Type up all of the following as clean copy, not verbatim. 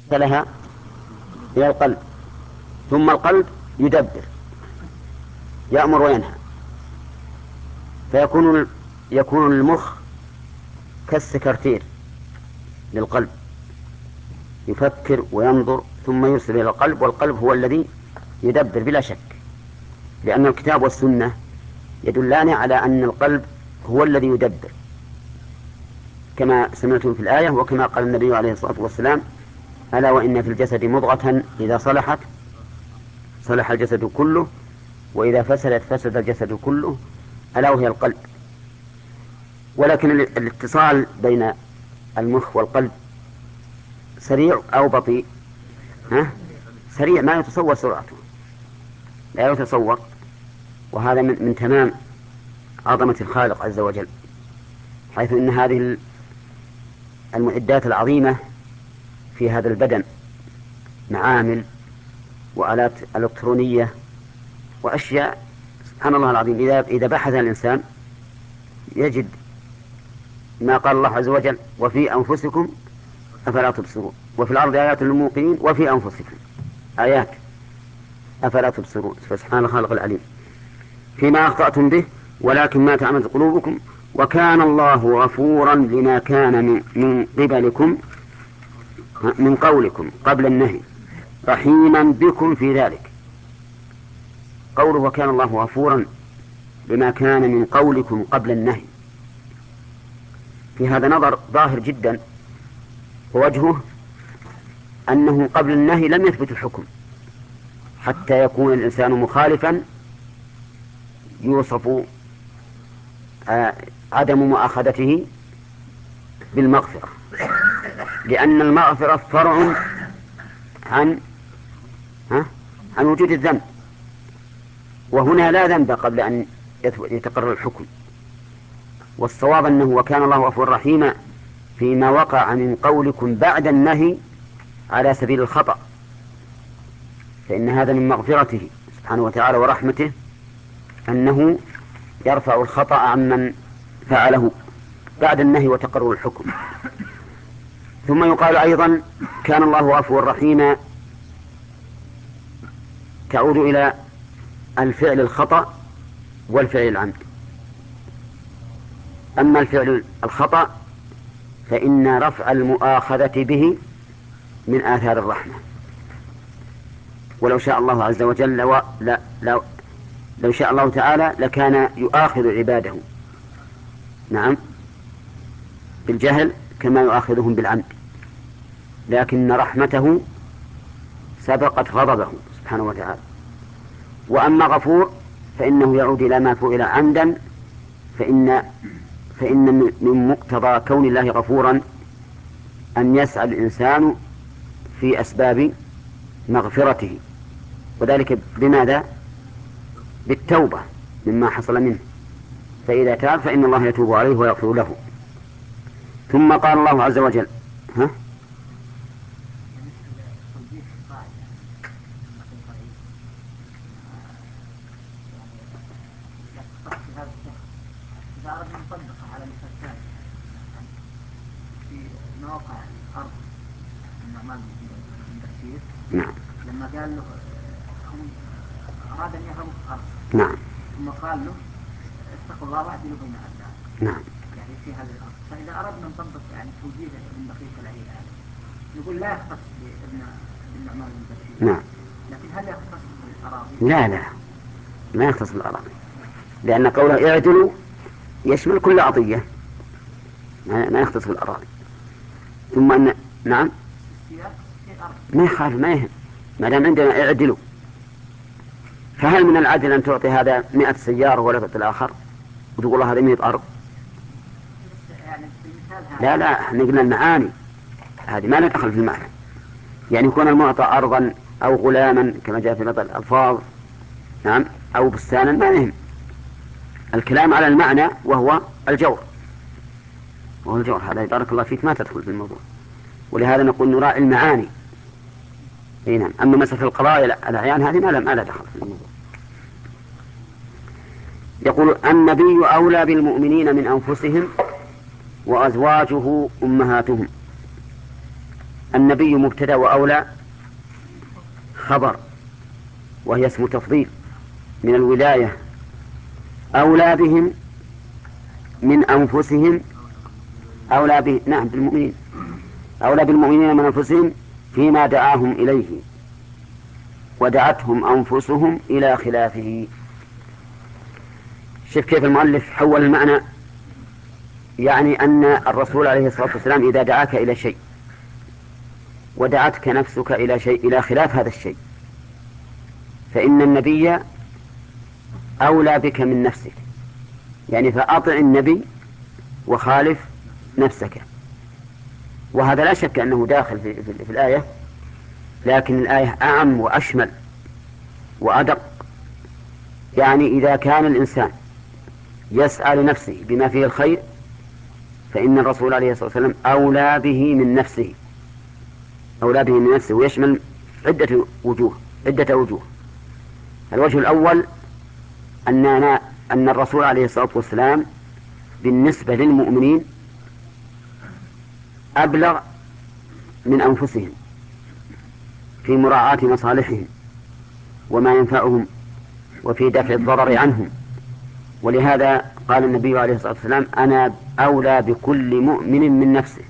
لها إلى القلب، ثم القلب يدبر، يأمر وينهى، يكون المخ كالسكرتير للقلب، يفكر وينظر ثم يرسل إلى القلب، والقلب هو الذي يدبر بلا شك، لأن الكتاب والسنة يدلان على أن القلب هو الذي يدبر، كما سمعتم في الآية وكما قال النبي عليه الصلاة والسلام: ألا وإن في الجسد مضغة إذا صلحت صلح الجسد كله، وإذا فسدت فسد الجسد كله، ألا وهي القلب. ولكن الاتصال بين المخ والقلب سريع أو بطيء؟ سريع، ما يتصور سرعته، لا يتصور. وهذا من تمام عظمة الخالق عز وجل، حيث إن هذه المعدات العظيمة في هذا البدن، معامل وآلات إلكترونية وأشياء، سبحان الله العظيم، إذا بحث الإنسان يجد ما قال الله عز وجل: وفي أنفسكم أفلا تبصرون، وفي الأرض آيات للموقنين، وفي أنفسكم آيات أفلا تبصرون. فسبحان الخالق العليم. فيما أخطأتم به ولكن ما تعمد قلوبكم، وكان الله غفورا لما كان من قبلكم من قولكم قبل النهي، رحيما بكم في ذلك. قوله وكان الله غفورا لما كان من قولكم قبل النهي، في هذا نظر ظاهر جدا، ووجهه أنه قبل النهي لم يثبت الحكم، حتى يكون الإنسان مخالفا يوصف عدم مؤاخذته بالمغفرة، لأن المغفرة فرع عن وجود الذنب، وهنا لا ذنب قبل أن يتقرر الحكم. والصواب أنه وكان الله غفورا رحيما فيما وقع من قولكم بعد النهي على سبيل الخطأ، فإن هذا من مغفرته سبحانه وتعالى ورحمته، أنه يرفع الخطأ عمن فعله بعد النهي وتقرر الحكم. ثم يقال أيضا كان الله غفورا رحيما تعود إلى الفعل الخطأ والفعل العمد. أما الفعل الخطأ فإن رفع المؤاخذة به من آثار الرحمة، ولو شاء الله عز وجل لو شاء الله تعالى لكان يؤاخذ عباده، نعم، بالجهل كما يؤاخذهم بالعمد، لكن رحمته سبقت غضبه سبحانه وتعالى. وأما غفور فإنه يعود إلى ما فعل عمدا، فإن من مقتضى كون الله غفورا أن يسعى الإنسان في أسباب مغفرته، وذلك بماذا؟ بالتوبة مما حصل منه، فإذا تاب فإن الله يتوب عليه ويغفر له. ثم قال الله عز وجل إذا أردنا نطبقها على مثال في مواقع الأرض النعمان بن بشير، نعم، لما قال له هم أراد أن يهربوا في الأرض، نعم، ثم قال له اتقوا الله واعدلوا بين أبنائكم، نعم، يعني في هذه الأرض. فإذا أردنا نطبق يعني توجيه ابن دقيق العيد هذا، نقول لا يختص بابن النعمان بن بشير، نعم، لكن هل يختص بالأراضي؟ لا ما يختص بالأراضي، لأن قوله اعدلوا يشمل كل عطية، ما يختص بالأراضي. ثم أن نعم ما يخالف، ما يهم، ما دام عندنا اعدلوا. فهل من العدل أن تعطي هذا 100 سيارة ولا تعطي الآخر وتقول الله هذا 100 أرض؟ لا نقول المعاني هذه ما ندخل في المعنى، يعني يكون المعطى أرضا أو غلاما كما جاء في بعض الألفاظ، نعم، أو بستانا، ما يهم. الكلام على المعنى وهو الجور، هذا بارك الله فيك ما تدخل في الموضوع، ولهذا نقول نراعي المعاني. نعم. أما مسألة القضايا الأعيان هذه ما لا دخل في الموضوع. يقول النبي أولى بالمؤمنين من أنفسهم وأزواجه أمهاتهم. النبي مبتدأ وأولى خبر، وهي اسم تفضيل من الولاية، أولى بهم من أنفسهم، أولى به نعم بالمؤمنين، أولى بالمؤمنين من أنفسهم فيما دعاهم إليه ودعتهم أنفسهم إلى خلافه. شوف كيف المؤلف حول المعنى، يعني أن الرسول عليه الصلاة والسلام إذا دعاك إلى شيء ودعتك نفسك إلى شيء إلى خلاف هذا الشيء، فإن النبي أولى بك من نفسك، يعني فأطع النبي وخالف نفسك. وهذا لا شك أنه داخل في الآية، لكن الآية أعم وأشمل وأدق. يعني إذا كان الإنسان يسعى لنفسه بما فيه الخير، فإن الرسول عليه الصلاة والسلام أولى به من نفسه، أولى به من نفسه، ويشمل عدة وجوه. الوجه الأول أن الرسول عليه الصلاة والسلام بالنسبة للمؤمنين أبلغ من أنفسهم في مراعاة مصالحهم وما ينفعهم وفي دفع الضرر عنهم. ولهذا قال النبي عليه الصلاة والسلام: أنا أولى بكل مؤمن من نفسه،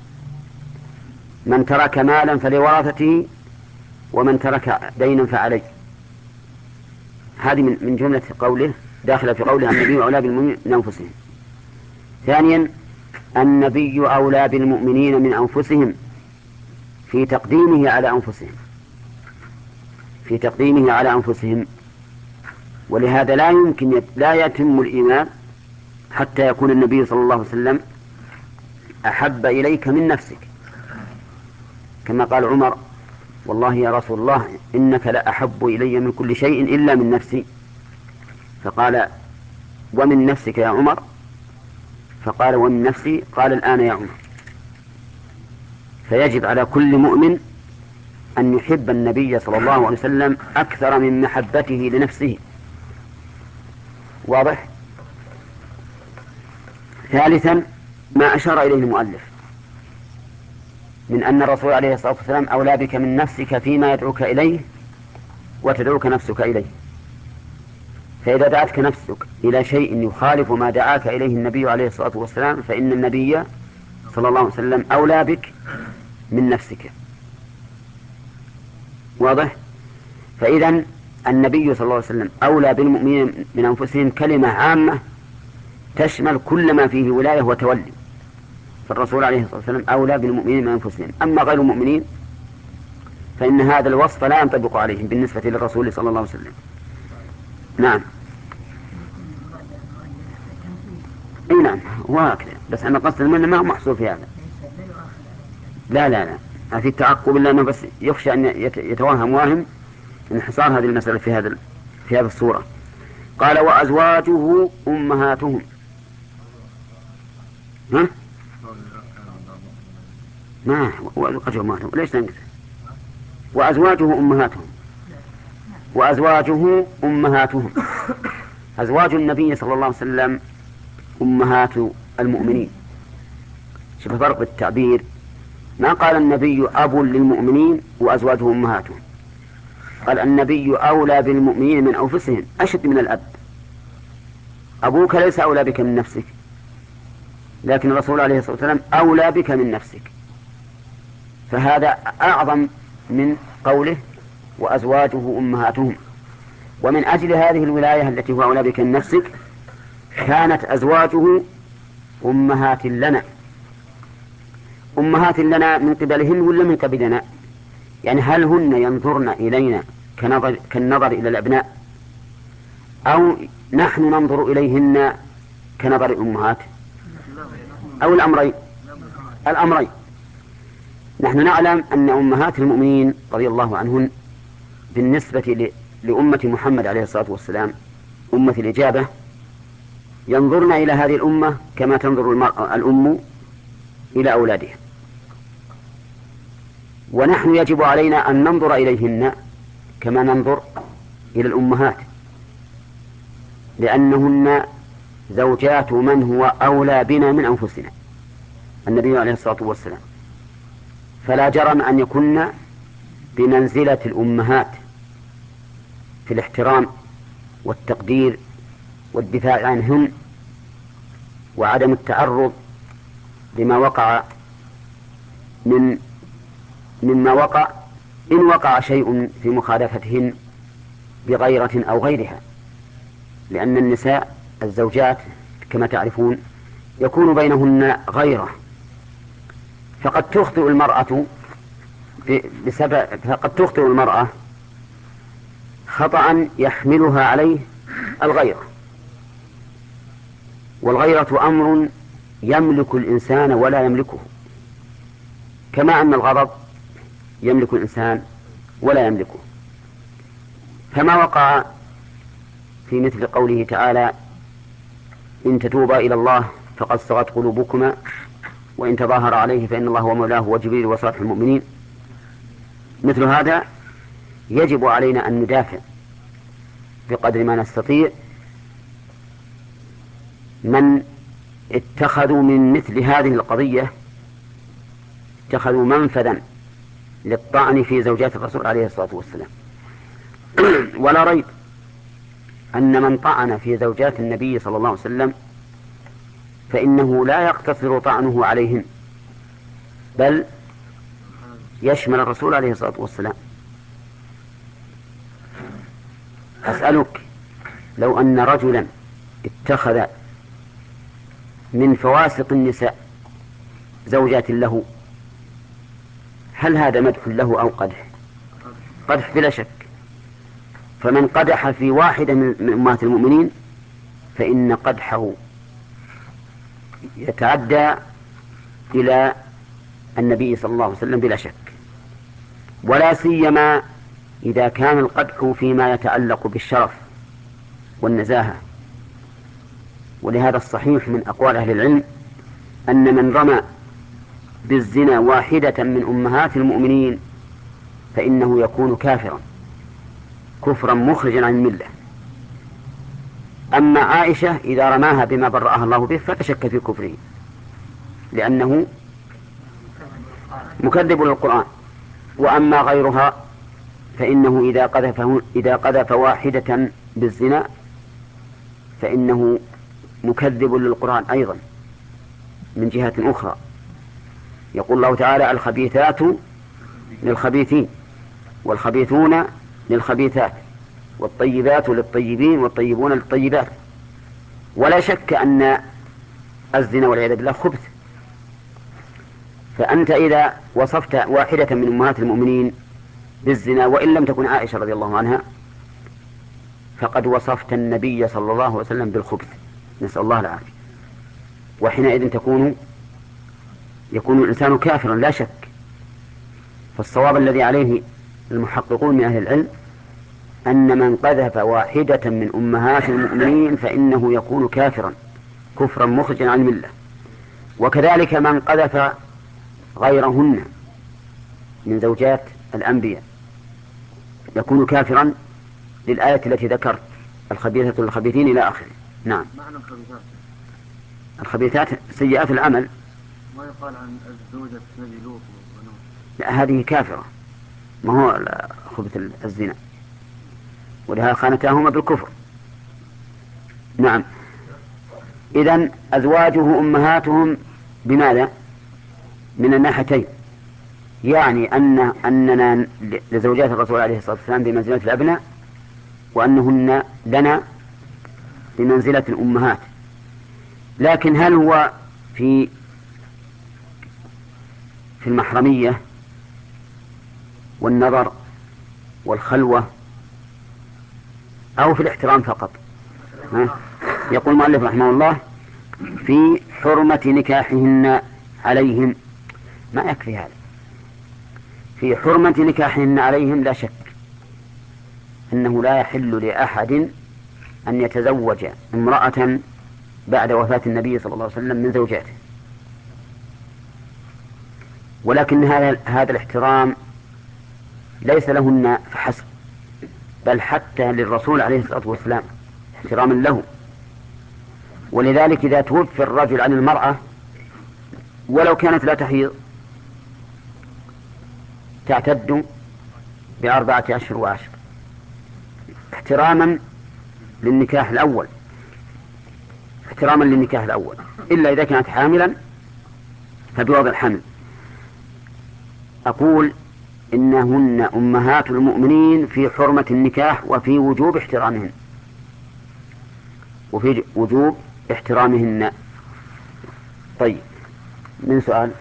من ترك مالا فلورثته ومن ترك دينا فعليه. هذه من جملة قوله، داخل في قوله النبي أولى بالمؤمنين من أنفسهم. ثانيا، النبي أولى بالمؤمنين من أنفسهم في تقديمه على أنفسهم، ولهذا لا يتم الإيمان حتى يكون النبي صلى الله عليه وسلم أحب إليك من نفسك، كما قال عمر: والله يا رسول الله إنك لأحب إلي من كل شيء إلا من نفسي. فقال: ومن نفسك يا عمر؟ فقال: ومن نفسي. قال: الآن يا عمر. فيجب على كل مؤمن أن يحب النبي صلى الله عليه وسلم أكثر من محبته لنفسه. واضح؟ ثالثا، ما أشار إليه المؤلف من أن الرسول عليه الصلاة والسلام أولى بك من نفسك فيما يدعوك إليه وتدعوك نفسك إليه. فإذا دعتك نفسك إلى شيء يخالف ما دعاك إليه النبي عليه الصلاة والسلام، فإن النبي صلى الله عليه وسلم أولى بك من نفسك. واضح؟ فإذا النبي صلى الله عليه وسلم أولى بالمؤمنين من أنفسهم كلمة عامة تشمل كل ما فيه ولاية وتولي، فالرسول عليه الصلاة والسلام أولى بالمؤمنين من أنفسهم. أما غير المؤمنين فإن هذا الوصف لا ينطبق عليهم بالنسبة للرسول صلى الله عليه وسلم. نعم. اي نعم، وهكذا، بس أنا قصد المنة ما هو محصور في هذا. لا في التعقب، إلا أنه بس يخشى أن يتوهم واهم انحصار هذه المسألة في هذه الصورة. قال: وأزواجه أمهاتهم. ها؟ ما وأزواجه أمهاتهم، ليش ننقص؟ وأزواجه أمهاتهم. أزواج النبي صلى الله عليه وسلم أمهات المؤمنين. شوف فرق بالتعبير، ما قال النبي أب للمؤمنين وأزواجه أمهاتهم، قال النبي أولى بالمؤمنين من أنفسهم، أشد من الأب. أبوك ليس أولى بك من نفسك، لكن الرسول عليه الصلاة والسلام أولى بك من نفسك، فهذا أعظم من قوله وأزواجه أمهاتهم. ومن أجل هذه الولاية التي هو أولى بك من نفسك كانت أزواجه أمهات لنا من قبلهن ولا من قبلنا؟ يعني هل هن ينظرن إلينا كالنظر إلى الأبناء، أو نحن ننظر إليهن كنظر الأمهات، أو الأمرين؟ نحن نعلم أن أمهات المؤمنين رضي الله عنهن بالنسبة لأمة محمد عليه الصلاة والسلام أمة الإجابة ينظرن إلى هذه الأمة كما تنظر الأم إلى أولادها، ونحن يجب علينا أن ننظر إليهن كما ننظر إلى الأمهات، لأنهن زوجات من هو أولى بنا من أنفسنا، النبي عليه الصلاة والسلام. فلا جرم أن يكن بمنزلة الأمهات في الاحترام والتقدير والدفاع عنهن وعدم التعرض لما وقع مما وقع إن وقع شيء في مخالفتهن بغيرة أو غيرها، لأن النساء الزوجات كما تعرفون يكون بينهن غيرة، فقد تخطئ المرأة خطأ يحملها عليه الغيرة، والغيرة أمر يملك الإنسان ولا يملكه، كما أن الغضب يملك الإنسان ولا يملكه. فما وقع في مثل قوله تعالى إن تتوبا إلى الله فقد صغت قلوبكما وإن تظاهر عليه فإن الله هو مولاه وجبريل وصالح المؤمنين، مثل هذا يجب علينا أن ندافع بقدر ما نستطيع من اتخذوا من مثل هذه القضية اتخذوا منفذا للطعن في زوجات الرسول عليه الصلاة والسلام. ولا ريب أن من طعن في زوجات النبي صلى الله عليه وسلم فإنه لا يقتصر طعنه عليهن، بل يشمل الرسول عليه الصلاة والسلام. أسألك لو أن رجلا اتخذ من فواسق النساء زوجات له، هل هذا مدح له أو قدح؟ قدح بلا شك. فمن قدح في واحدة من أمهات المؤمنين فإن قدحه يتعدى إلى النبي صلى الله عليه وسلم بلا شك، ولا سيما إذا كان القدح فيما يتعلق بالشرف والنزاهة. ولهذا الصحيح من أقوال أهل العلم أن من رمى بالزنا واحدة من أمهات المؤمنين فإنه يكون كافرا كفرا مخرجا عن الملة. أما عائشة إذا رماها بما برأها الله به فلا شك في كفره، لأنه مكذب للقرآن. وأما غيرها فإنه إذا قذف واحدة بالزنا فإنه مكذب للقرآن أيضا من جهة أخرى. يقول الله تعالى الخبيثات للخبيثين والخبيثون للخبيثات والطيبات للطيبين والطيبون للطيبات. ولا شك أن الزنا والعياذ بالله خبث. فأنت إذا وصفت واحدة من أمهات المؤمنين بالزنا وإن لم تكن عائشة رضي الله عنها فقد وصفت النبي صلى الله عليه وسلم بالخبث، نسأل الله العافية. وحينئذ يكون الإنسان كافرا لا شك. فالصواب الذي عليه المحققون من أهل العلم أن من قذف واحدة من أمهات المؤمنين فإنه يكون كافرا كفرا مخرجا عن الملة. وكذلك من قذف غيرهن من زوجات الأنبياء يكون كافرا للآية التي ذكرت الخبيثة للخبيثين إلى آخره. نعم. معنى الخبيثات سيئات العمل. ما يقال عن الزوجة نبي لوط ونوح؟ لا، هذه كافرة، ما هو خبث الزنا، ولها خانتاهما بالكفر. نعم. إذن أزواجه أمهاتهم بماذا؟ من الناحيتين، يعني أننا لزوجات الرسول عليه الصلاة والسلام بمنزلة الأبناء، وأنهن لنا بمنزلة الأمهات. لكن هل هو في المحرمية والنظر والخلوة أو في الاحترام فقط؟ يقول المؤلف رحمه الله في حرمة نكاحهن عليهم، ما يكفي هذا. في حرمة نكاحهن عليهم لا شك أنه لا يحل لأحد أن يتزوج امرأة بعد وفاة النبي صلى الله عليه وسلم من زوجاته، ولكن هذا الاحترام ليس لهن فحسب، بل حتى للرسول عليه الصلاة والسلام احتراما له. ولذلك إذا توفي الرجل عن المرأة ولو كانت لا تحيض تعتد ب4 أشهر و10 احتراما للنكاح الأول، إلا إذا كانت حاملا فبوضع الحمل. أقول إنهن أمهات المؤمنين في حرمة النكاح وفي وجوب احترامهن. طيب، من يسأل؟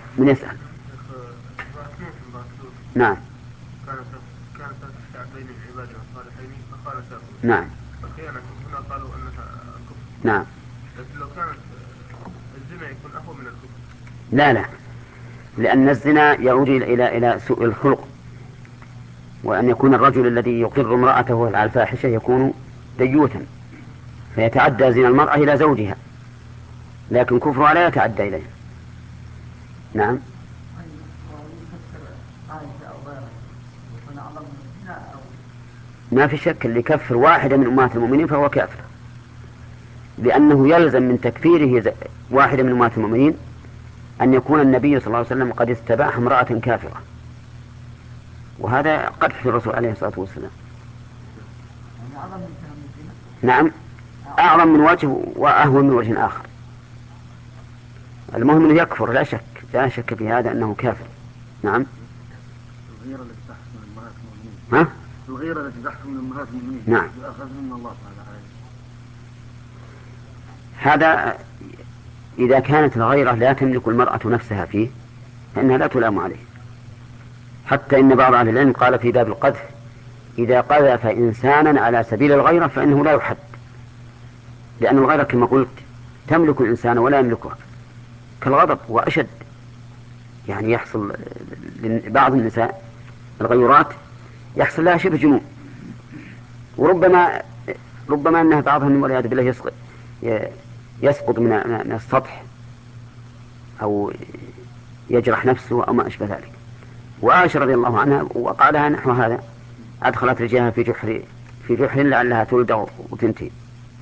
نعم. كانت تشتعل بين العباد الصالحين فخانتاهما. نعم. فالخيانة هنا قالوا أنها كفر. نعم. لكن لو كانت الزنا يكون أهون من الكفر. لا، لأن الزنا يعود إلى سوء الخلق، وأن يكون الرجل الذي يقر امرأته على الفاحشة يكون ديوثا فيتعدى زنا المرأة إلى زوجها، لكن كفرها لا يتعدى إليه. نعم. ما في شك اللي يكفر واحدة من أمهات المؤمنين فهو كافر، لأنه يلزم من تكفيره واحدة من أمهات المؤمنين أن يكون النبي صلى الله عليه وسلم قد استباح امرأة كافرة، وهذا قدح الرسول عليه الصلاة والسلام. نعم، أعظم من وجه وأهون من وجه آخر. المهم أنه يكفر، لا شك في هذا أنه كافر. نعم. الغيرة التي تحصل من أمهات المؤمنين. ها؟ الغيرة التي تحصل من أمهات المؤمنين. نعم. أخذ من الله تعالى. هذا إذا كانت الغيرة لا تملك المرأة نفسها فيه فإنها لا تلام عليه. حتى إن بعض أهل العلم قال في باب القذف: إذا قذف إنسانا على سبيل الغيرة فإنه لا يحد، لأن الغيرة كما قلت تملك الإنسان ولا يملكه، كالغضب وأشد. يعني يحصل بعض النساء الغيرات يحصل لها شبه جنون، وربما أنها بعضها من والعياذ بالله يسقط من السطح أو يجرح نفسه أو ما أشبه ذلك. وعائشة رضي الله عنها وقع لها نحو هذا، أدخلت رجلها في جحر لعلها تولد وتنتهي.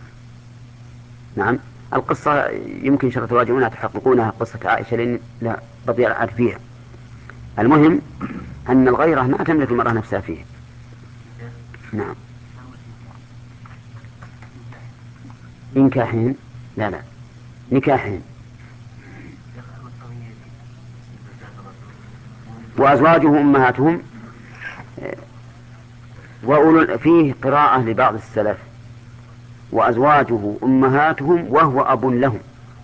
نعم. القصة يمكن شر تراجعونها تحققونها، قصة عائشة، لأن لا بضيع العاد فيها. المهم أن الغيرة ما تملك المرأة نفسها فيه. نعم. نكاحين؟ لا، نكاحين. وأزواجه أمهاتهم، فيه قراءة لبعض السلف: وأزواجه أمهاتهم وهو أب لهم،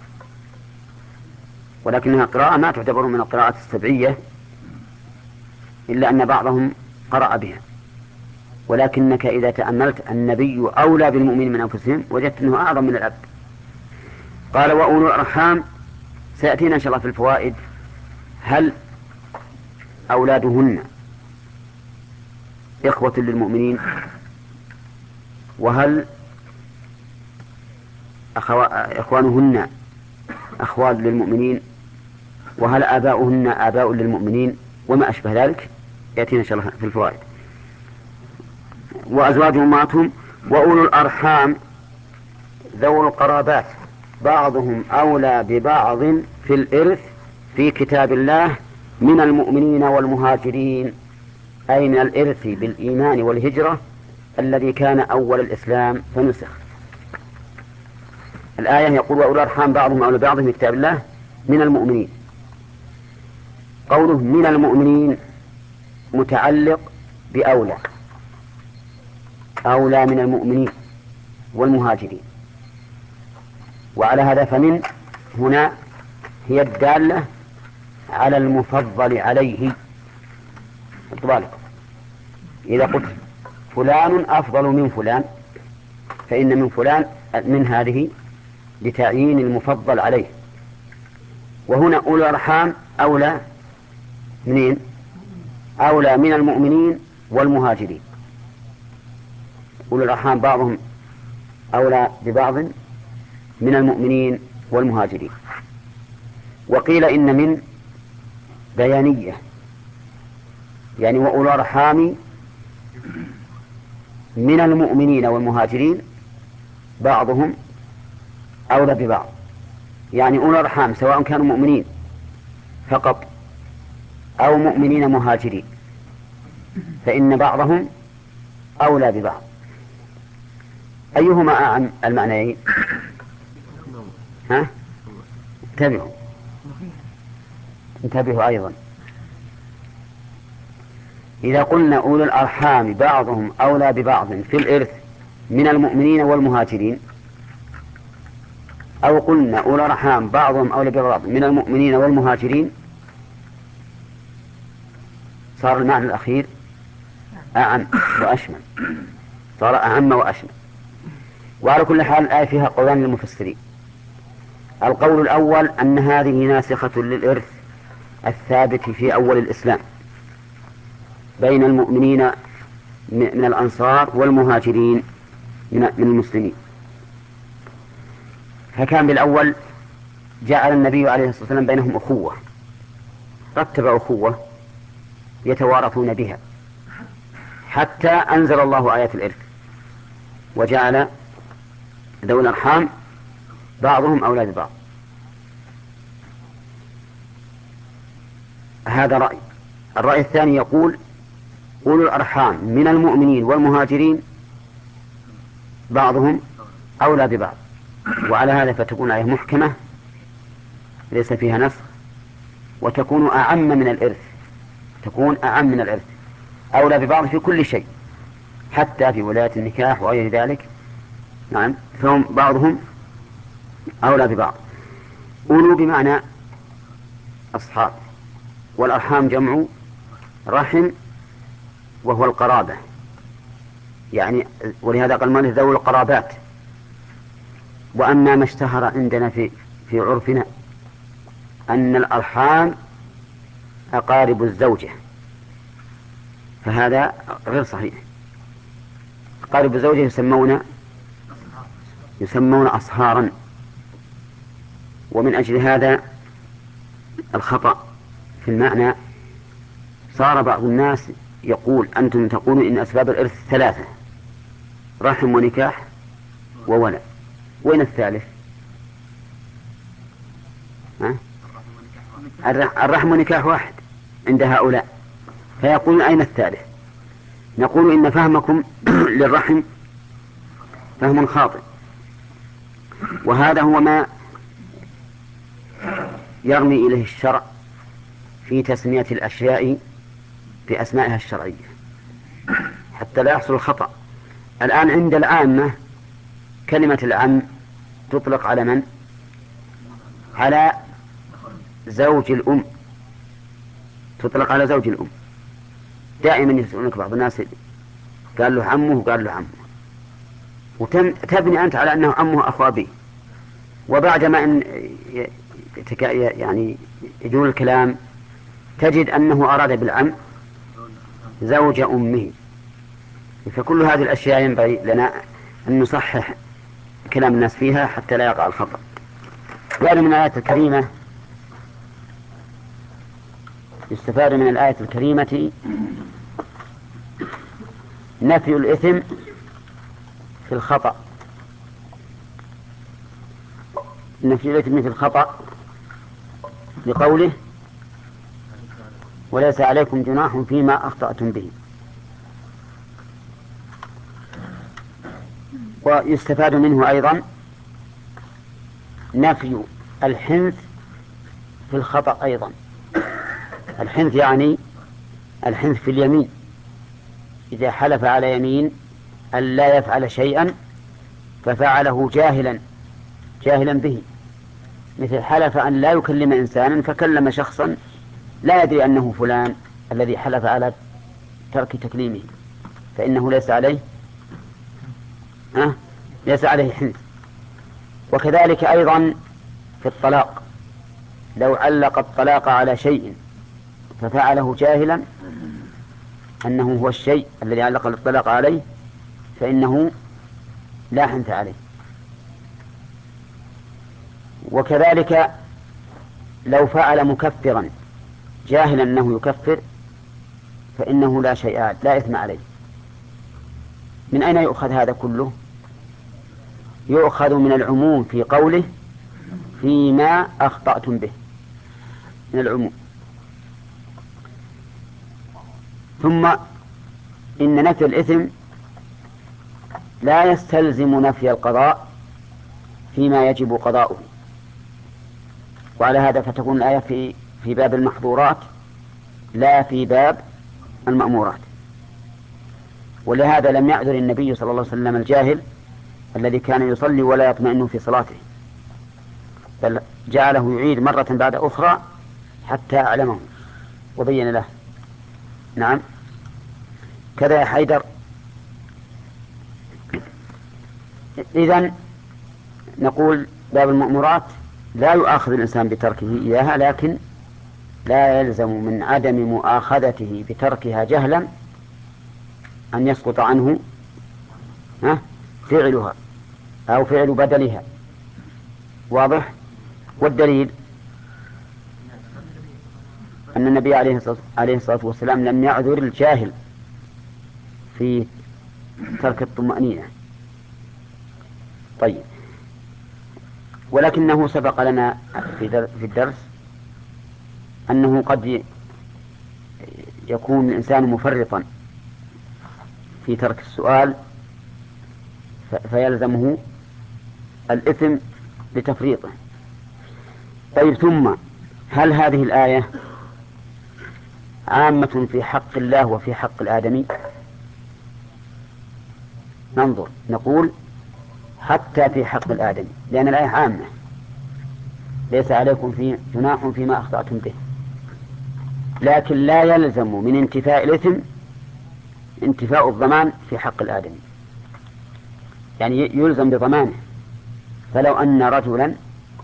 ولكنها قراءة ما تعتبر من القراءات السبعية، إلا أن بعضهم قرأ بها. ولكنك إذا تأملت النبي أولى بالمؤمنين من أنفسهم وجدت أنه أعظم من الأب. قال: وأولو الأرحام، سيأتينا إن شاء الله في الفوائد هل أولادهن إخوة للمؤمنين، وهل إخوانهن أخوال للمؤمنين، وهل آباؤهن آباء للمؤمنين، وما أشبه ذلك. يأتينا إن شاء الله في الفوائد. وأزواج أمهاتهم. وأولو الأرحام ذو القرابات بعضهم أولى ببعض في الإرث في كتاب الله من المؤمنين والمهاجرين، أي من الإرث بالإيمان والهجرة الذي كان أول الإسلام فنسخ. الآية يقول: وأولو الأرحام بعضهم أولى ببعض في كتاب الله من المؤمنين. قوله من المؤمنين متعلق بأولى، أولى من المؤمنين والمهاجرين. وعلى هذا فمن هنا هي الدالة على المفضل عليه. بالك إذا قلت فلان أفضل من فلان فإن من فلان من هذه لتعيين المفضل عليه. وهنا أولو الأرحام أولى منين؟ أولى من المؤمنين والمهاجرين. أولو الأرحام بعضهم أولى ببعض من المؤمنين والمهاجرين. وقيل إن من بيانية، يعني وأولو الأرحام من المؤمنين والمهاجرين بعضهم أولى ببعض، يعني أولو الأرحام سواء كانوا مؤمنين فقط أو مؤمنين مهاجرين فإن بعضهم أولى ببعض. أيهما أعم المعنيين؟ ها؟ انتبهوا أيضا. إذا قلنا أولو الأرحام بعضهم أولى ببعض في الإرث من المؤمنين والمهاجرين، أو قلنا أولو الأرحام بعضهم أولى ببعض من المؤمنين والمهاجرين، صار المعنى الأخير أعم وأشمل، صار أعم وأشمل. وعلى كل حال الآية فيها قولان للمفسرين. القول الأول أن هذه ناسخة للإرث الثابت في أول الإسلام بين المؤمنين من الأنصار والمهاجرين من المسلمين. فكان بالأول جعل النبي عليه الصلاة والسلام بينهم أخوة، رتب أخوة يتوارثون بها حتى أنزل الله آيات الإرث وجعل ذوي الأرحام بعضهم أولى ببعض. هذا رأي. الرأي الثاني يقول أولو الأرحام من المؤمنين والمهاجرين بعضهم أولى ببعض، وعلى هذا فتكون آية محكمة ليس فيها نسخ، وتكون أعم من الإرث، تكون أعم من الإرث، أولى ببعض في كل شيء حتى في ولاية النكاح وغير ذلك. نعم، فهم بعضهم أولى ببعض. أولو بمعنى أصحاب، والأرحام جمع رحم وهو القرابة، يعني ولهذا قال مالك ذوي القرابات. وأما ما اشتهر عندنا في عرفنا أن الأرحام أقارب الزوجة، فهذا غير صحيح. أقارب الزوجة يسمون أصهارا، ومن أجل هذا الخطأ في المعنى صار بعض الناس يقول أنتم تقولون إن أسباب الإرث ثلاثة: رحم ونكاح وولد، وين الثالث؟ الرحم ونكاح واحد عند هؤلاء، فيقولون أين الثالث؟ نقول إن فهمكم للرحم فهم خاطئ، وهذا هو ما يرمي إليه الشرع في تسمية الأشياء بأسمائها الشرعية حتى لا يحصل الخطأ. الآن عند العامة كلمة العم تطلق على من؟ على زوج الأم، تطلق على زوج الأم. دائما يسألونك بعض الناس قال له عمه وقال له عمه، وتبني أنت على أنه عمه أخو أبيه، وبعد ما إن يعني يدور الكلام تجد أنه أراد بالعم زوج أمه. فكل هذه الأشياء ينبغي لنا أن نصحح كلام الناس فيها حتى لا يقع الخطأ. يعني من الآية الكريمة يستفاد من الآية الكريمة نفي الإثم في الخطأ، نفي الإثم في الخطأ لقوله وليس عليكم جناح فيما أخطأتم به. ويستفاد منه أيضا نفي الحنث في الخطأ أيضا. الحنث يعني الحنث في اليمين، إذا حلف على يمين أن لا يفعل شيئا ففعله جاهلا به، مثل حلف أن لا يكلم إنسانا فكلم شخصا لا يدري أنه فلان الذي حلف على ترك تكليمه، فإنه ليس عليه حنث. وكذلك أيضا في الطلاق، لو علق الطلاق على شيء ففعله جاهلا أنه هو الشيء الذي علق الطلاق عليه فإنه لا حنث عليه. وكذلك لو فعل مكفرا جاهلا أنه يكفر فإنه لا إثم عليه. من أين يؤخذ هذا كله؟ يؤخذ من العموم في قوله فيما أخطأتم به، من العموم. ثم إن نفي الإثم لا يستلزم نفي القضاء فيما يجب قضاؤه، وعلى هذا فتكون الآية في باب المحظورات لا في باب المأمورات. ولهذا لم يعذر النبي صلى الله عليه وسلم الجاهل الذي كان يصلي ولا يطمئن في صلاته، بل جعله يعيد مرة بعد أخرى حتى أعلمه وبين له. نعم، كذا يا حيدر. إذن نقول باب المأمورات لا يؤاخذ الإنسان بتركه إياها، لكن لا يلزم من عدم مؤاخذته بتركها جهلا أن يسقط عنه فعلها أو فعل بدلها. واضح؟ والدليل أن النبي عليه الصلاة والسلام لم يعذر الجاهل في ترك الطمأنينة. طيب، ولكنه سبق لنا في الدرس أنه قد يكون الإنسان مفرطا في ترك السؤال فيلزمه الإثم لتفريطه. طيب، ثم هل هذه الآية عامة في حق الله وفي حق الآدمي؟ ننظر، نقول حتى في حق الآدمي، لأن الآية عامة، ليس عليكم في جناح فيما أخطأتم به، لكن لا يلزم من انتفاء الإثم انتفاء الضمان في حق الآدمي، يعني يلزم بضمانه. فلو أن رجلا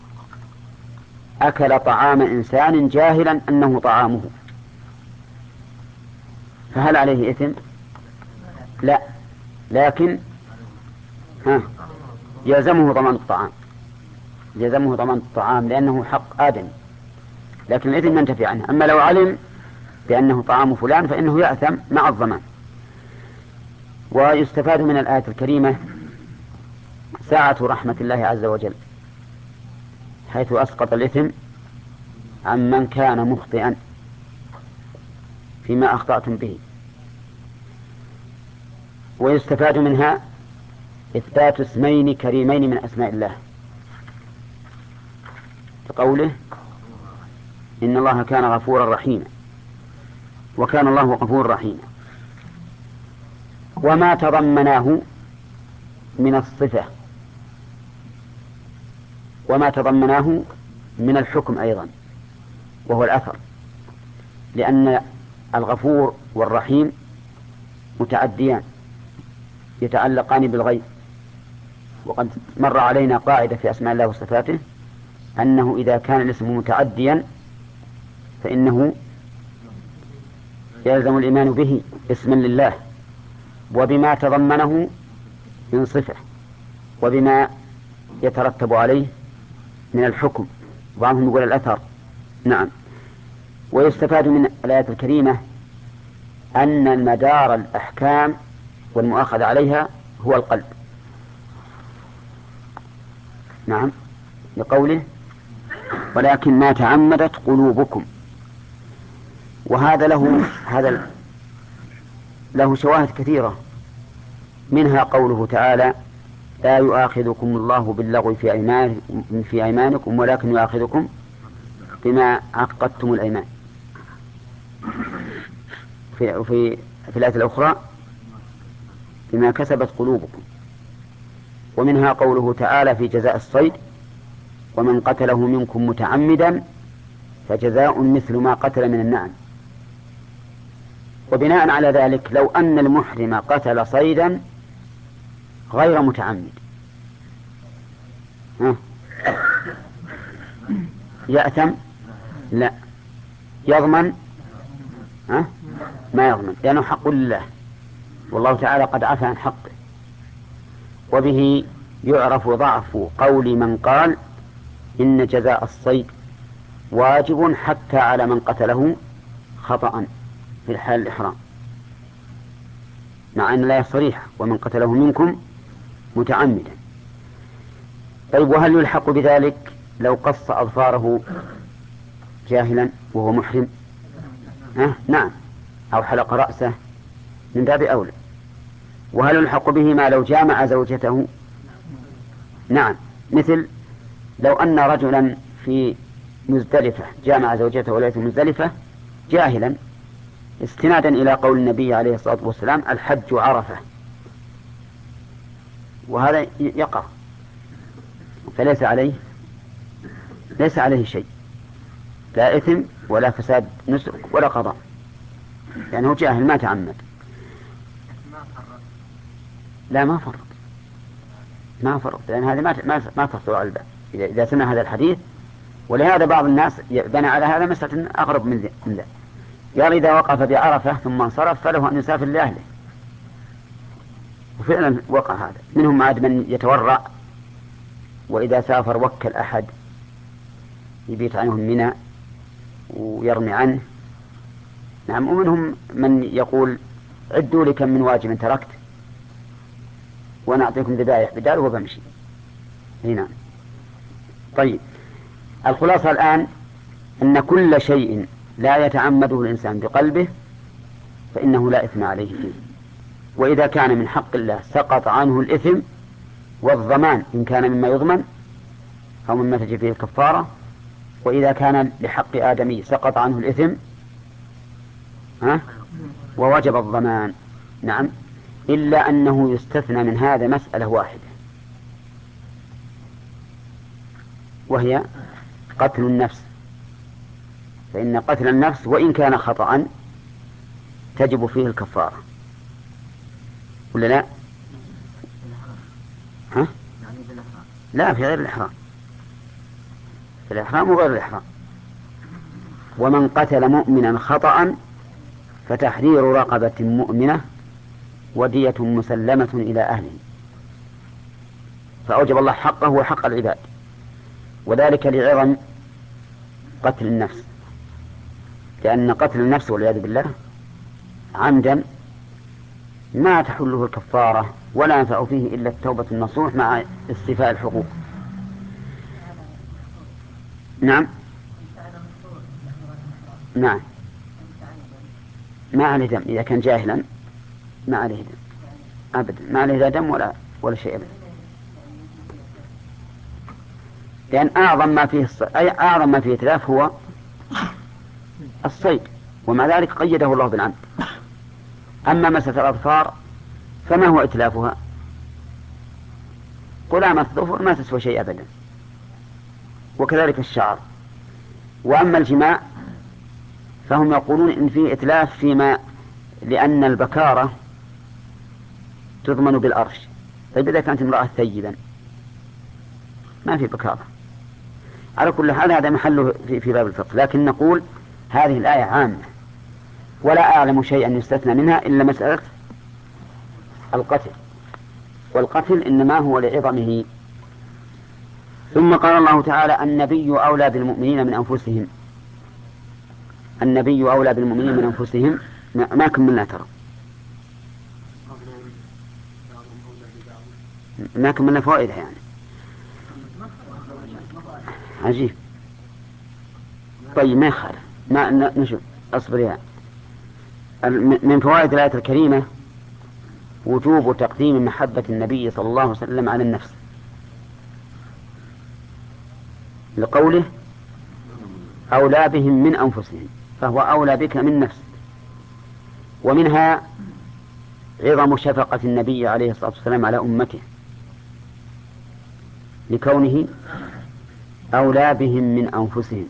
أكل طعام إنسان جاهلا أنه طعامه، فهل عليه إثم؟ لا، لكن يلزمه ضمان الطعام، يلزمه ضمان الطعام لأنه حق آدمي، لكن الإثم ينتفي عنه. أما لو علم بأنه طعام فلان فإنه يأثم مع الضمان. ويستفاد من الآية الكريمة سعة رحمة الله عز وجل، حيث أسقط الإثم عن من كان مخطئا فيما أخطأتم به. ويستفاد منها إثبات اسمين كريمين من أسماء الله، كقوله إن الله كان غفورا رحيما، وكان الله غفورا رحيما. وما تضمناه من الصفة وما تضمناه من الحكم أيضا، وهو الأثر، لأن الغفور والرحيم متعديان يتعلقان بالغيب. وقد مر علينا قاعدة في أسماء الله وصفاته أنه إذا كان الاسم متعديا فإنه يلزم الإيمان به اسما لله، وبما تضمنه من صفة، وبما يترتب عليه من الحكم، وبعضهم يقول الأثر. نعم. ويستفاد من الآية الكريمة أن المدار الأحكام والمؤاخذة عليها هو القلب. نعم، لقوله ولكن ما تعمدت قلوبكم. وهذا له شواهد كثيرة، منها قوله تعالى لا يؤاخذكم الله باللغو في أيمانكم ولكن يؤاخذكم بما عقدتم الأيمان. في الآية الأخرى بما كسبت قلوبكم. ومنها قوله تعالى في جزاء الصيد ومن قتله منكم متعمدا فجزاء مثل ما قتل من النعم. وبناء على ذلك لو أن المحرم قتل صيدا غير متعمد يأثم؟ لا. يضمن؟ ما يضمن، لأنه حق لله، والله تعالى قد عفى عن حقه. وبه يعرف ضعف قول من قال إن جزاء الصيد واجب حتى على من قتله خطأ في الحال الإحرام، مع أن لا صريح ومن قتله منكم متعمدا. طيب، وهل يلحق بذلك لو قص أظفاره جاهلا وهو محرم؟ نعم، أو حلق رأسه من باب أولى. وهل يلحق به ما لو جامع زوجته؟ نعم، مثل لو أن رجلا في مزدلفة جامع زوجته وليس مزدلفة جاهلا استنادا إلى قول النبي عليه الصلاة والسلام الحج عرفة، وهذا يقع، فليس عليه شيء، لا إثم ولا فساد نسك ولا قضاء، لأنه جاهل ما تعمد. لا ما فرط لأن هذه ما تخطر على البال إذا سمع هذا الحديث. ولهذا بعض الناس بنى على هذا مسألة أغرب من ذلك، قال إذا وقف بعرفة ثم انصرف فله أن يسافر لأهله، وفعلا وقع هذا. منهم عاد من يتورع وإذا سافر وكل أحد يبيت عنه منى ويرمي عنه. نعم. ومنهم من يقول عدوا لي كم من واجب تركت وأنا أعطيكم ذبائح بداله وبمشي. هنا طيب، الخلاصة الآن أن كل شيء لا يتعمده الإنسان بقلبه فإنه لا إثم عليه فيه، وإذا كان من حق الله سقط عنه الإثم والضمان إن كان مما يضمن أو مما تجب فيه الكفارة، وإذا كان لحق آدمي سقط عنه الإثم ووجب الضمان. نعم، إلا أنه يستثنى من هذا مسألة واحدة، وهي قتل النفس، فإن قتل النفس وإن كان خطأ تجب فيه الكفارة، ولا لا؟ لا، في غير الإحرام، في الإحرام وغير الإحرام. ومن قتل مؤمنا خطأ فتحرير رقبة مؤمنة ودية مسلمة إلى أهله، فأوجب الله حقه وحق العباد، وذلك لعظم قتل النفس، لأن قتل النفس والعياذ بالله عمدا ما تحله الكفارة ولا ينفع فيه إلا التوبة النصوح مع استيفاء الحقوق. نعم ما عليه دم إذا كان جاهلا، ما عليه دم أبدا، ما عليه لا دم ولا شيء أبدا، لأن أعظم ما فيه إتلاف هو الصيد، ومع ذلك قيده الله بالعمد. أما مسألة الأظفار فما هو إتلافها؟ قلامة الظفر ما تسوى شيء أبدا، وكذلك الشعر. وأما الجماع فهم يقولون إن فيه إتلاف فيما لأن البكارة تضمن بالأرش. طيب إذا كانت امرأة ثيبا ما في بكارة. على كل حال هذا محله في باب الفقه، لكن نقول هذه الآية عامة ولا أعلم شيئا يستثنى منها إلا مسألة القتل، والقتل إنما هو لعظمه. ثم قال الله تعالى النبي أولى بالمؤمنين من أنفسهم. النبي أولى بالمؤمنين من أنفسهم ما كملنا ترى، ما كملنا فوائدها يعني. عجيب. طيب ما يخالف، ما نشوف أصبر يعني. من فوائد الآية الكريمة وجوب تقديم محبة النبي صلى الله عليه وسلم على النفس، لقوله أولى بهم من أنفسهم، فهو أولى بك من نفسك. ومنها عظم شفقة النبي عليه الصلاة والسلام على أمته لكونه أولى بهم من أنفسهم.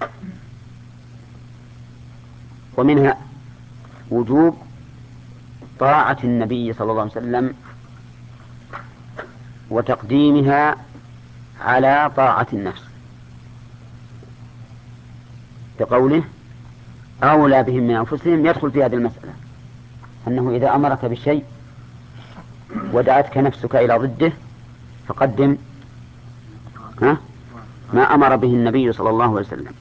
ومنها وجوب طاعة النبي صلى الله عليه وسلم وتقديمها على طاعة النفس، بقوله أولى بهم من أنفسهم. يدخل في هذه المسألة أنه إذا أمرك بالشيء ودعتك نفسك إلى ضده فقدم ما أمر به النبي صلى الله عليه وسلم،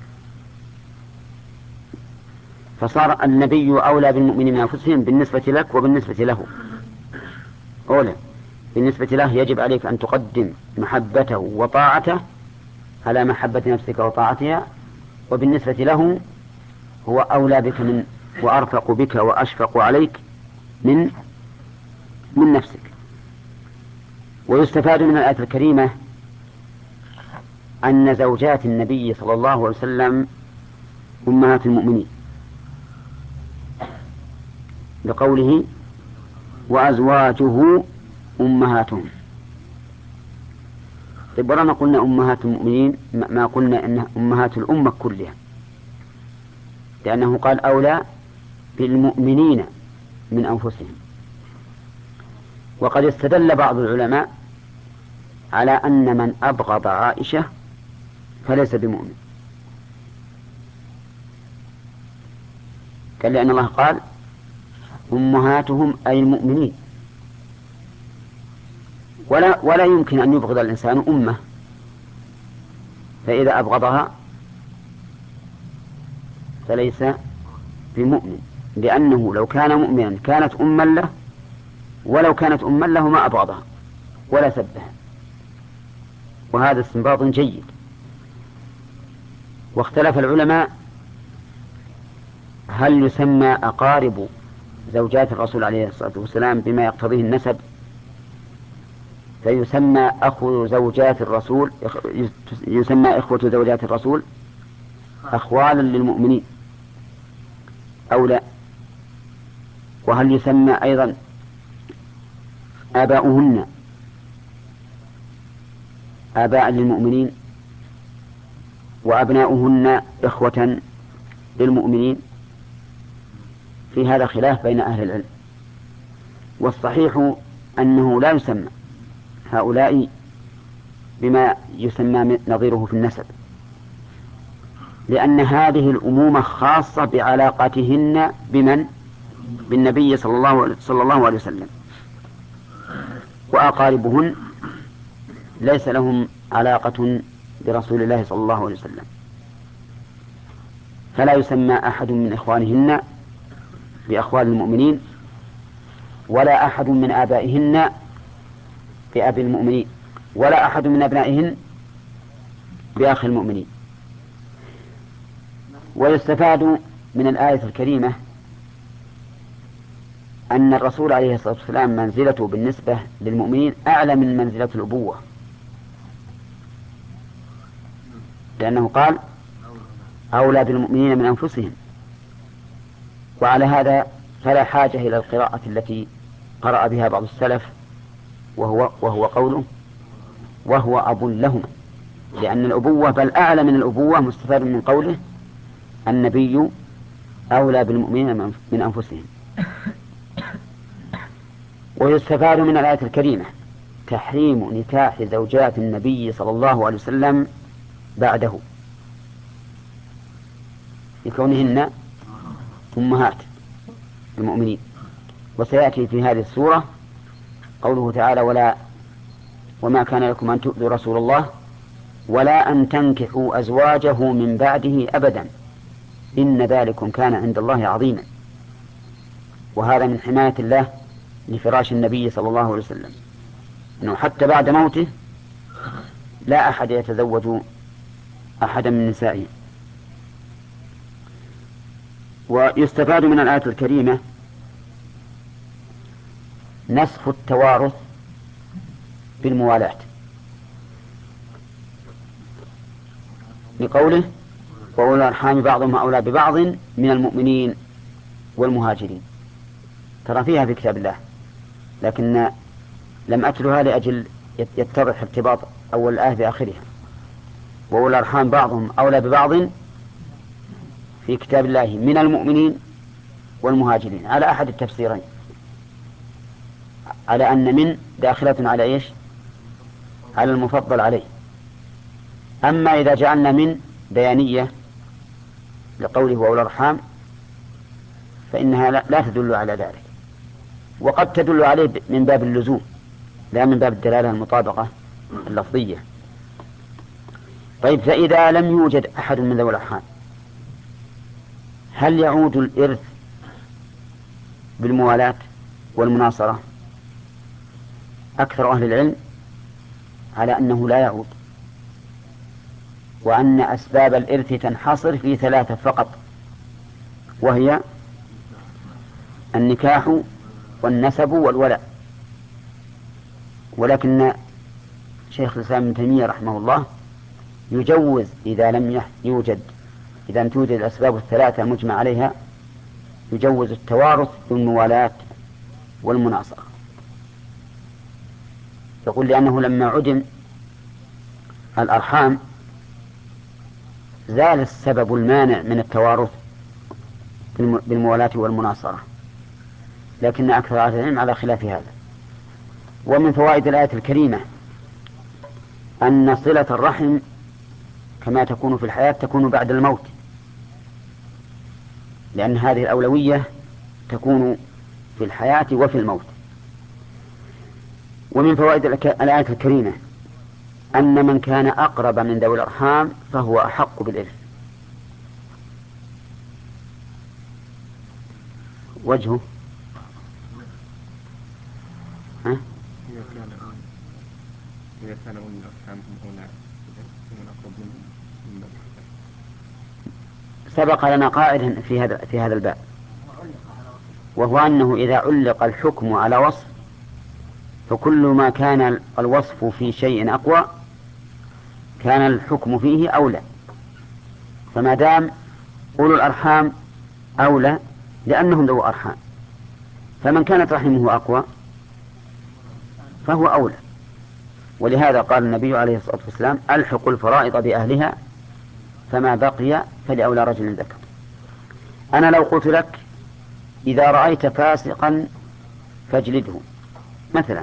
فصار النبي أولى بالمؤمنين من أنفسهم بالنسبة لك وبالنسبة له. أولى بالنسبة له يجب عليك أن تقدم محبته وطاعته على محبة نفسك وطاعتها، وبالنسبة له هو أولى بك من وأرفق بك وأشفق عليك من نفسك. ويستفاد من الآية الكريمة أن زوجات النبي صلى الله عليه وسلم أمهات المؤمنين، لقوله وأزواجه أمهاتهم. طيب ولما قلنا أمهات المؤمنين ما قلنا إنها أمهات الأمة كلها، لأنه قال أولى بالمؤمنين من أنفسهم. وقد استدل بعض العلماء على أن من أبغض عائشة فليس بمؤمن، قال لأن الله قال أمهاتهم أي المؤمنين، ولا يمكن أن يبغض الإنسان أمه، فإذا أبغضها فليس بمؤمن، لأنه لو كان مؤمنا كانت أما له، ولو كانت أما له ما أبغضها ولا سبها. وهذا استنباط جيد. واختلف العلماء هل يسمى أقارب زوجات الرسول عليه الصلاة والسلام بما يقتضيه النسب، فيسمى أخو زوجات الرسول، يسمى إخوة زوجات الرسول أخوالا للمؤمنين أو لا؟ وهل يسمى أيضا آباؤهن آباء للمؤمنين وأبناؤهن إخوة للمؤمنين؟ في هذا خلاف بين أهل العلم، والصحيح أنه لا يسمى هؤلاء بما يسمى نظيره في النسب، لأن هذه الأمومة خاصة بعلاقتهن بمن؟ بالنبي صلى الله عليه وسلم، وأقاربهن ليس لهم علاقة برسول الله صلى الله عليه وسلم، فلا يسمى أحد من إخوانهن بأخوال المؤمنين، ولا أحد من آبائهن بأبي المؤمنين، ولا أحد من أبنائهن بأخ المؤمنين. ويستفاد من الآية الكريمة أن الرسول عليه الصلاة والسلام منزلته بالنسبة للمؤمنين أعلى من منزلة الأبوة، لأنه قال أولى بالمؤمنين من أنفسهم. وعلى هذا فلا حاجة إلى القراءة التي قرأ بها بعض السلف، وهو قوله وهو أب لهم، لأن الأبوة بل أعلى من الأبوة مستفاد من قوله النبي أولى بالمؤمنين من أنفسهم. ويستفاد من الآية الكريمة تحريم نكاح زوجات النبي صلى الله عليه وسلم بعده، لكونهن أمهات المؤمنين. وسيأتي في هذه السورة قوله تعالى وما كان لكم أن تؤذوا رسول الله ولا أن تنكحوا أزواجه من بعده أبدا إن ذلكم كان عند الله عظيما. وهذا من حماية الله لفراش النبي صلى الله عليه وسلم، أنه حتى بعد موته لا أحد يتزوج أحدا من نسائه. ويستفاد من الآية الكريمة نسخ التوارث بالموالاة، لقوله وأولو الأرحام بعضهم أولى ببعض من المؤمنين والمهاجرين. ترى فيها في كتاب الله، لكن لم أتلها لأجل يتضح ارتباط أول الآية بآخرها. وأولو الأرحام بعضهم أولى ببعض في كتاب الله من المؤمنين والمهاجرين، على أحد التفسيرين، على أن من داخلة على إيش؟ على المفضل عليه. أما إذا جعلنا من بيانية لقوله وأولو الأرحام فإنها لا تدل على ذلك، وقد تدل عليه من باب اللزوم لا من باب الدلالة المطابقة اللفظية. طيب فإذا لم يوجد أحد من ذوي الأرحام هل يعود الإرث بالموالاة والمناصرة؟ أكثر أهل العلم على أنه لا يعود، وأن أسباب الإرث تنحصر في 3 فقط، وهي النكاح والنسب والولاء. ولكن شيخ الإسلام ابن تيمية رحمه الله يجوز إذا لم يوجد، إذا لم توجد الأسباب الثلاثة المجمع عليها، يجوز التوارث بالموالاة والمناصرة. يقول لأنه لما عدم الأرحام زال السبب المانع من التوارث بالموالاة والمناصرة، لكن أكثر أهل العلم على خلاف هذا. ومن فوائد الآية الكريمة أن صلة الرحم كما تكون في الحياة تكون بعد الموت، لأن هذه الأولوية تكون في الحياة وفي الموت. ومن فوائد الآية الكريمة أن من كان أقرب من ذوي الأرحام فهو أحق بالإرث. وجهه إذا كان أولي الأرحام هم أولى من أقرب منهم من باب سبق لنا قاعدة في هذا الباب، وهو أنه إذا علق الحكم على وصف فكل ما كان الوصف في شيء أقوى كان الحكم فيه أولى. فما دام أولو الأرحام أولى لأنهم ذو أرحام، فمن كانت رحمه أقوى فهو أولى. ولهذا قال النبي عليه الصلاة والسلام: ألحقوا الفرائض بأهلها فما بقي فلأولى رجل ذكر. أنا لو قلت لك إذا رأيت فاسقا فاجلده مثلا،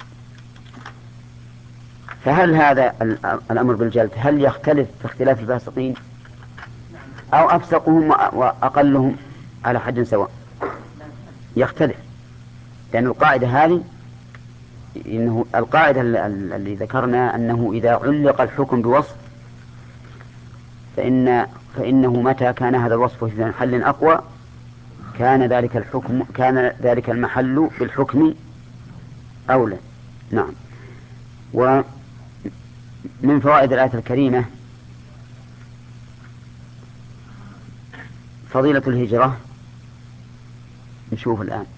فهل هذا الأمر بالجلد هل يختلف في اختلاف الفاسقين، أو أفسقهم وأقلهم على حد سواء؟ يختلف، لأن القاعدة هذه إنه القاعدة اللي ذكرنا أنه إذا علق الحكم بوصف فإنه متى كان هذا الوصف في محل أقوى كان ذلك المحل بالحكم أولى. نعم. ومن فوائد الآية الكريمة فضيلة الهجرة. نشوف الآن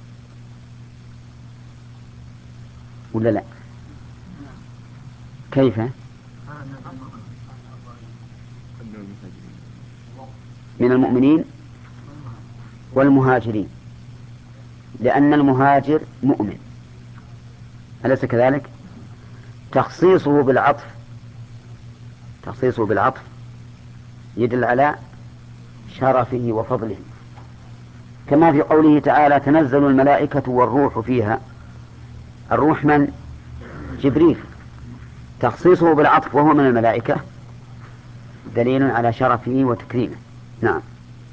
ولا لا؟ كيف؟ من المؤمنين والمهاجرين، لأن المهاجر مؤمن، أليس كذلك؟ تخصيصه بالعطف يدل على شرفه وفضله، كما في قوله تعالى: تنزل الملائكة والروح فيها. الروح من؟ جبريل. تخصيصه بالعطف وهو من الملائكة دليل على شرفه وتكريمه. نعم.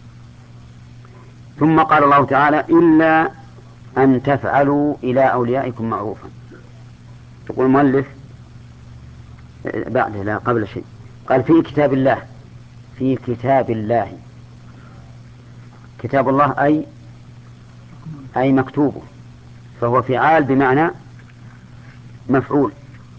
ثم قال الله تعالى: إلا أن تفعلوا إلى أوليائكم معروفا. يقول المؤلف بعد لا قبل شيء قال: في كتاب الله. في كتاب الله، كتاب الله أي مكتوبه، فهو فعال بمعنى مفعول.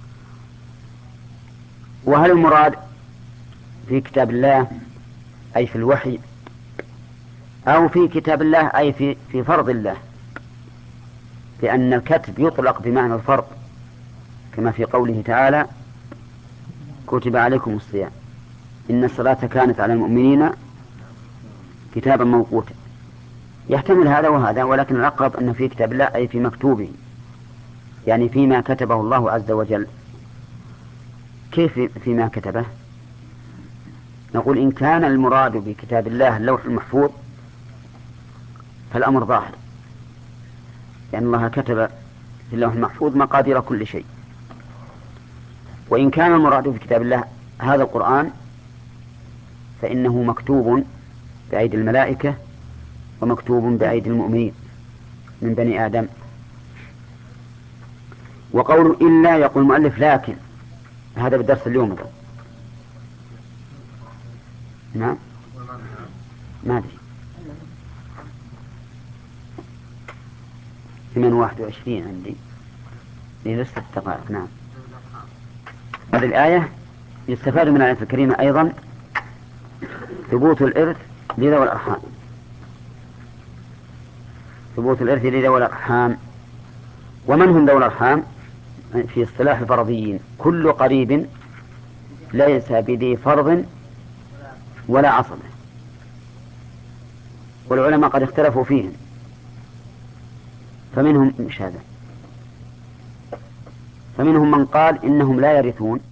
وهل المراد في كتاب الله أي في الوحي، أو في كتاب الله أي في فرض الله؟ لأن الكتب يطلق بمعنى الفرض، كما في قوله تعالى: كتب عليكم الصيام إن الصلاة كانت على المؤمنين كتابا موقوتا. يحتمل هذا وهذا، ولكن الأقرب أن في كتاب الله أي في مكتوبه، يعني فيما كتبه الله عز وجل. كيف فيما كتبه؟ نقول إن كان المراد بكتاب الله اللوح المحفوظ فالأمر ظاهر، لأن الله كتب في اللوح المحفوظ مقادير كل شيء. وإن كان المراد بكتاب الله هذا القرآن فإنه مكتوب بأيدي الملائكة ومكتوب بأيدي المؤمنين من بني آدم. وقول إلا يقول المؤلف لكن، هذا بدرس اليوم ده. نعم ما أدري 28 عندي لسه دقائق. نعم. هذه الآية يستفاد من الآية الكريمة أيضا ثبوت الإرث لذوي الأرحام، ثبوت الإرث لذوي الأرحام ومن هم ذوي الأرحام في اصطلاح الفرضيين؟ كل قريب ليس بذي فرض ولا عصبة، والعلماء قد اختلفوا فيهم، فمنهم من قال إنهم لا يرثون